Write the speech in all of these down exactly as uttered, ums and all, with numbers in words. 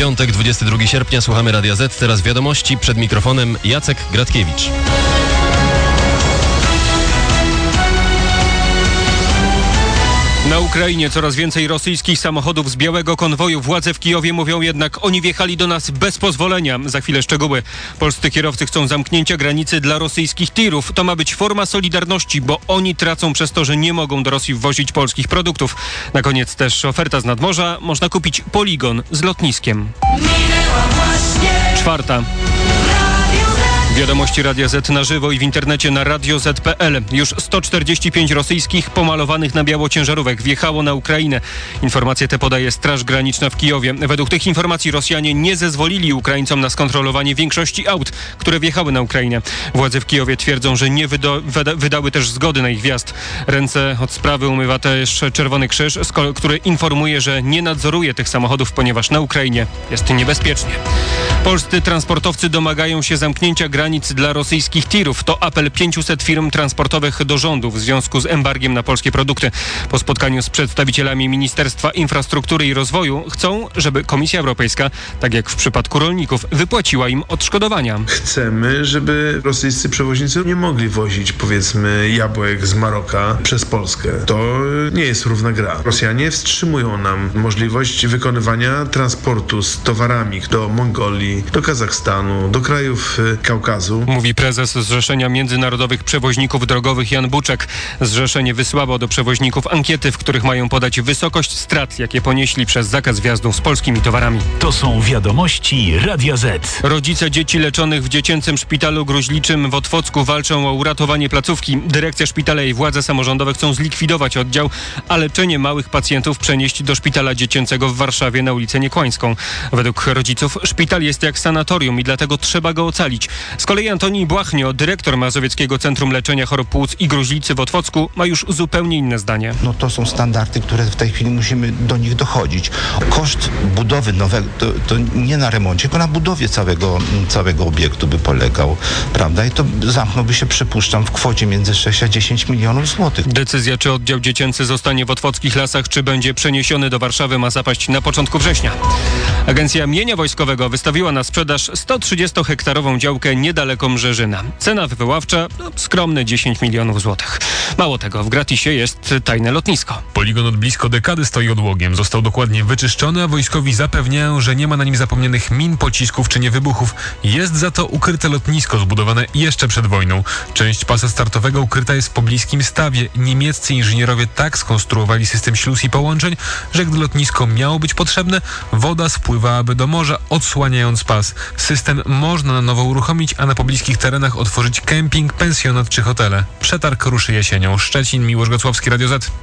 Piątek, dwudziestego drugiego sierpnia, słuchamy Radia Z. Teraz wiadomości, przed mikrofonem Jacek Gratkiewicz. Na Ukrainie coraz więcej rosyjskich samochodów z białego konwoju. Władze w Kijowie mówią jednak, oni wjechali do nas bez pozwolenia. Za chwilę szczegóły. Polscy kierowcy chcą zamknięcia granicy dla rosyjskich tirów. To ma być forma solidarności, bo oni tracą przez to, że nie mogą do Rosji wwozić polskich produktów. Na koniec też oferta z nadmorza. Można kupić poligon z lotniskiem. Czwarta. Wiadomości Radia Z na żywo i w internecie na radio zet kropka pe el. Już sto czterdzieści pięć rosyjskich pomalowanych na biało ciężarówek wjechało na Ukrainę. Informacje te podaje Straż Graniczna w Kijowie. Według tych informacji Rosjanie nie zezwolili Ukraińcom na skontrolowanie większości aut, które wjechały na Ukrainę. Władze w Kijowie twierdzą, że nie wydo- wyda- wydały też zgody na ich wjazd. Ręce od sprawy umywa też Czerwony Krzyż, który informuje, że nie nadzoruje tych samochodów, ponieważ na Ukrainie jest niebezpiecznie. Polscy transportowcy domagają się zamknięcia granic dla rosyjskich tirów. To apel pięciuset firm transportowych do rządu w związku z embargiem na polskie produkty. Po spotkaniu z przedstawicielami Ministerstwa Infrastruktury i Rozwoju chcą, żeby Komisja Europejska, tak jak w przypadku rolników, wypłaciła im odszkodowania. Chcemy, żeby rosyjscy przewoźnicy nie mogli wozić, powiedzmy, jabłek z Maroka przez Polskę. To nie jest równa gra. Rosjanie wstrzymują nam możliwość wykonywania transportu z towarami do Mongolii, do Kazachstanu, do krajów Kaukazu. Mówi prezes Zrzeszenia Międzynarodowych Przewoźników Drogowych Jan Buczek. Zrzeszenie wysłało do przewoźników ankiety, w których mają podać wysokość strat, jakie ponieśli przez zakaz wjazdu z polskimi towarami. To są wiadomości Radia Z. Rodzice dzieci leczonych w dziecięcym szpitalu gruźliczym w Otwocku walczą o uratowanie placówki. Dyrekcja szpitala i władze samorządowe chcą zlikwidować oddział, a leczenie małych pacjentów przenieść do szpitala dziecięcego w Warszawie na ulicę Niekłańską. Według rodziców szpital jest jak sanatorium i dlatego trzeba go ocalić. Z kolei Antoni Błachnio, dyrektor Mazowieckiego Centrum Leczenia Chorób Płuc i Gruźlicy w Otwocku, ma już zupełnie inne zdanie. No to są standardy, które w tej chwili musimy do nich dochodzić. Koszt budowy nowego, to, to nie na remoncie, tylko na budowie całego, całego obiektu by polegał, prawda? I to zamknąłby się, przypuszczam, w kwocie między sześć a dziesięć milionów złotych. Decyzja, czy oddział dziecięcy zostanie w otwockich Lasach, czy będzie przeniesiony do Warszawy, ma zapaść na początku września. Agencja Mienia Wojskowego wystawiła na sprzedaż sto trzydziestohektarową działkę niedaleko Mrzeżyna. Cena wywoławcza no, skromne dziesięć milionów złotych. Mało tego, w gratisie jest tajne lotnisko. Poligon od blisko dekady stoi odłogiem. Został dokładnie wyczyszczony, a wojskowi zapewniają, że nie ma na nim zapomnianych min, pocisków czy niewybuchów. Jest za to ukryte lotnisko zbudowane jeszcze przed wojną. Część pasa startowego ukryta jest w pobliskim stawie. Niemieccy inżynierowie tak skonstruowali system śluz i połączeń, że gdy lotnisko miało być potrzebne, woda spływałaby do morza, odsłaniając pas. System można na nowo uruchomić, a na pobliskich terenach otworzyć kemping, pensjonat czy hotele. Przetarg ruszy jesienią. Szczecin, Miłosz Gocłowski, Radio Z.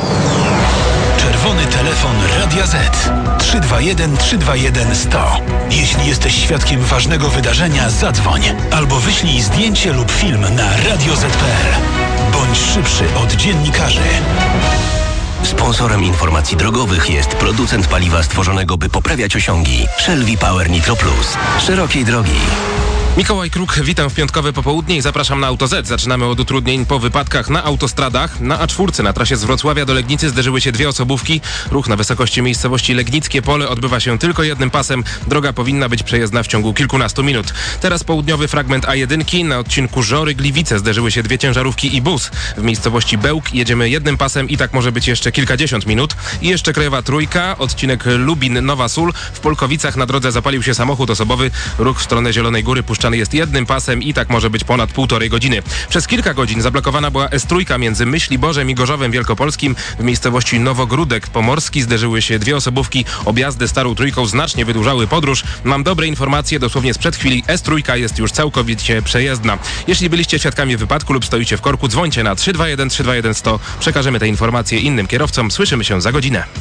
Czerwony telefon Radia Z. trzy dwa jeden trzy dwa jeden sto. Jeśli jesteś świadkiem ważnego wydarzenia, zadzwoń. Albo wyślij zdjęcie lub film na radio zet kropka pe el. Bądź szybszy od dziennikarzy. Sponsorem informacji drogowych jest producent paliwa stworzonego, by poprawiać osiągi. Shell V-Power Nitro Plus. Szerokiej drogi. Mikołaj Kruk, witam w piątkowe popołudnie i zapraszam na Auto Z. Zaczynamy od utrudnień po wypadkach na autostradach. Na A cztery na trasie z Wrocławia do Legnicy zderzyły się dwie osobówki. Ruch na wysokości miejscowości Legnickie Pole odbywa się tylko jednym pasem. Droga powinna być przejezdna w ciągu kilkunastu minut. Teraz południowy fragment A jeden. Na odcinku Żory-Gliwice zderzyły się dwie ciężarówki i bus. W miejscowości Bełk jedziemy jednym pasem i tak może być jeszcze kilkadziesiąt minut. I jeszcze Krajowa Trójka, odcinek Lubin-Nowa Sól. W Polkowicach na drodze zapalił się samochód osobowy. Ruch w stronę Zielonej Góry puszczany jest jednym pasem i tak może być ponad półtorej godziny. Przez kilka godzin zablokowana była S trzy między Myśliborzem i Gorzowem Wielkopolskim. W miejscowości Nowogródek Pomorski zderzyły się dwie osobówki. Objazdy Starą Trójką znacznie wydłużały podróż. Mam dobre informacje, dosłownie sprzed chwili S trzy jest już całkowicie przejezdna. Jeśli byliście świadkami wypadku lub stoicie w korku, dzwońcie na trzy dwa jeden trzy dwa jeden sto. Przekażemy te informacje innym kierowcom. Słyszymy się za godzinę.